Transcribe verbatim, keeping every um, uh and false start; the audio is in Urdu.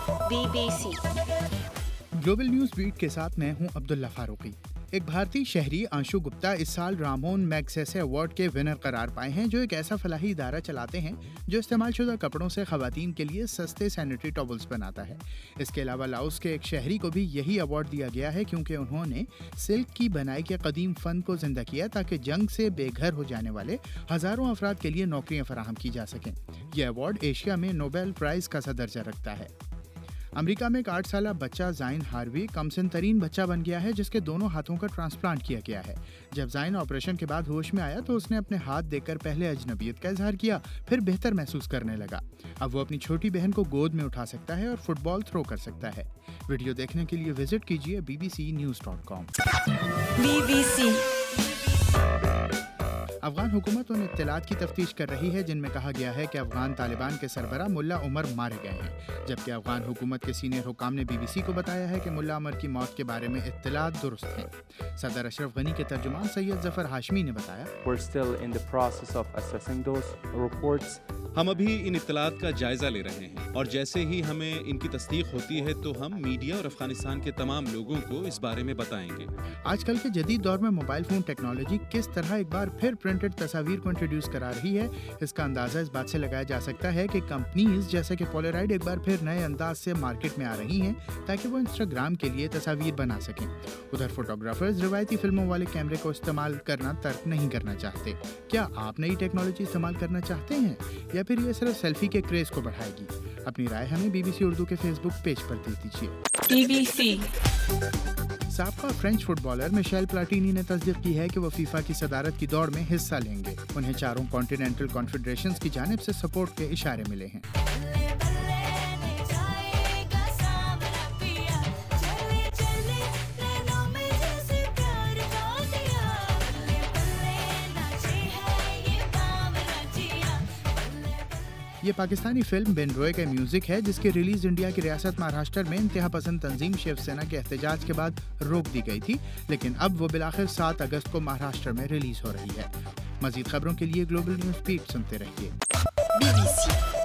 Be B C global news beat کے ساتھ میں ہوں عبداللہ فاروقی۔ ایک بھارتی شہری آنشو گپتا اس سال رامون میگسیسے ایوارڈ کے ونر قرار پائے ہیں، جو ایک ایسا فلاحی ادارہ چلاتے ہیں جو استعمال شدہ کپڑوں سے خواتین کے لیے سستے سینیٹری ٹاولز بناتا ہے۔ اس کے علاوہ لاؤس کے ایک شہری کو بھی یہی ایوارڈ دیا گیا ہے کیونکہ انہوں نے سلک کی بنائی کے قدیم فن کو زندہ کیا تاکہ جنگ سے بے گھر ہو جانے والے ہزاروں افراد کے لیے نوکریاں فراہم کی جا سکیں۔ یہ ایوارڈ ایشیا میں نوبیل پرائز کا سا درجہ رکھتا ہے۔ امریکہ میں ایک آٹھ سالہ بچہ زائن ہاروی کم سن ترین بچہ بن گیا ہے جس کے دونوں ہاتھوں کا ٹرانسپلانٹ کیا گیا ہے۔ جب زائن آپریشن کے بعد ہوش میں آیا تو اس نے اپنے ہاتھ دیکھ کر پہلے اجنبیت کا اظہار کیا، پھر بہتر محسوس کرنے لگا۔ اب وہ اپنی چھوٹی بہن کو گود میں اٹھا سکتا ہے اور فٹ بال تھرو کر سکتا ہے۔ ویڈیو دیکھنے کے لیے وزٹ کیجیے B B C news dot com. B B C Afghan حکومت ان اطلاعات کی تفتیش کر رہی ہے جن میں کہا گیا ہے کہ افغان طالبان کے سربراہ ملا عمر مارے گئے ہیں، جبکہ افغان حکومت کے سینئر حکام نے بی بی سی کو بتایا ہے کہ ملا عمر کی موت کے بارے میں اطلاعات درست ہیں۔ صدر اشرف غنی کے ترجمان سید ظفر ہاشمی نے بتایا، We're still in the process of assessing those reports. ہم ابھی ان اطلاعات کا جائزہ لے رہے ہیں اور جیسے ہی ہمیں ان کی تصدیق ہوتی ہے تو ہم میڈیا اور افغانستان کے تمام لوگوں کو اس بارے میں بتائیں گے۔ آج کل کے جدید دور میں موبائل فون ٹیکنالوجی کس طرح ایک بار پھر پرنٹڈ تصاویر کو انٹروڈیوس کرا رہی ہے، اس کا اندازہ اس بات سے لگایا جا سکتا ہے کہ کمپنیز جیسے کہ پولرائڈ ایک بار پھر نئے انداز سے مارکیٹ میں آ رہی ہیں تاکہ وہ انسٹاگرام کے لیے تصاویر بنا سکیں۔ ادھر فوٹوگرافرز روایتی فلموں والے کیمرے کو استعمال کرنا ترک نہیں کرنا چاہتے۔ کیا آپ نئی ٹیکنالوجی استعمال کرنا چاہتے ہیں یا پھر یہ صرف سیلفی کے کریز کو بڑھائے گی؟ اپنی رائے ہمیں بی بی سی اردو کے فیس بک پیج پر دے دیجیے۔ بی بی سی سابقہ French football Michel Platini نے تصدیق کی ہے کہ وہ فیفا کی صدارت کی دوڑ میں حصہ لیں گے۔ انہیں چاروں کانٹیننٹل کانفیڈریشنز کی جانب سے سپورٹ کے اشارے ملے ہیں۔ یہ پاکستانی فلم بن روئے کا میوزک ہے جس کی ریلیز انڈیا کی ریاست مہاراشٹر میں انتہا پسند تنظیم شیو سینا کے احتجاج کے بعد روک دی گئی تھی، لیکن اب وہ بالآخر سات اگست کو مہاراشٹر میں ریلیز ہو رہی ہے۔ مزید خبروں کے لیے گلوبل نیوز بیٹ سنتے رہیے۔ Be B C